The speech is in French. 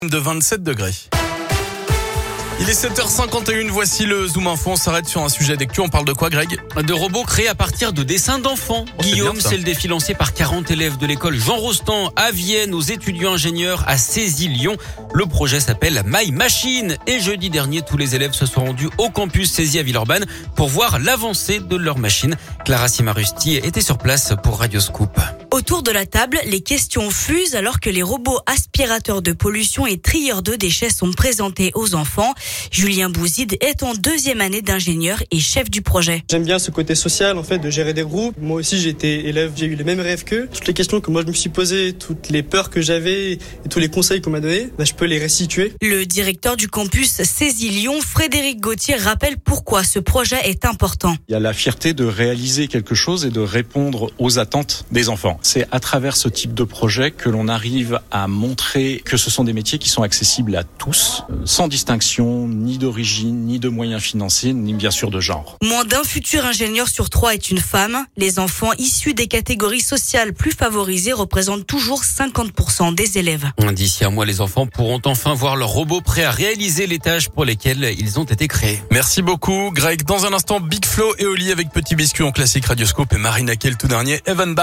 De 27 degrés. Il est 7h51, voici le Zoom Info. On s'arrête sur un sujet d'actu. On parle de quoi, Greg? De robots créés à partir de dessins d'enfants. Guillaume, c'est le défi lancé par 40 élèves de l'école Jean Rostand à Vienne, aux étudiants ingénieurs à Cézy-Lyon. Le projet s'appelle My Machine. Et jeudi dernier, tous les élèves se sont rendus au campus Cézy à Villeurbanne pour voir l'avancée de leur machine. Clara Simarusti était sur place pour Radio Scoop. Autour de la table, les questions fusent alors que les robots aspirateurs de pollution et trieurs de déchets sont présentés aux enfants. Julien Bouzide est en deuxième année d'ingénieur et chef du projet. J'aime bien ce côté social, en fait, de gérer des groupes. Moi aussi, j'ai été élève, j'ai eu les mêmes rêves qu'eux. Toutes les questions que moi je me suis posées, toutes les peurs que j'avais et tous les conseils qu'on m'a donnés, je peux les restituer. Le directeur du campus Cézy-Lyon, Frédéric Gauthier, rappelle pourquoi ce projet est important. Il y a la fierté de réaliser quelque chose et de répondre aux attentes des enfants. C'est à travers ce type de projet que l'on arrive à montrer que ce sont des métiers qui sont accessibles à tous, sans distinction ni d'origine, ni de moyens financiers, ni bien sûr de genre. Moins d'un futur ingénieur sur 3 est une femme. Les enfants issus des catégories sociales plus favorisées représentent toujours 50% des élèves. D'ici un mois, les enfants pourront enfin voir leurs robots prêts à réaliser les tâches pour lesquelles ils ont été créés. Merci beaucoup, Greg. Dans un instant, Big Flo et Oli avec Petit Biscuit en classique Radio Scoop et Marina Kael tout dernier, Evan Bach.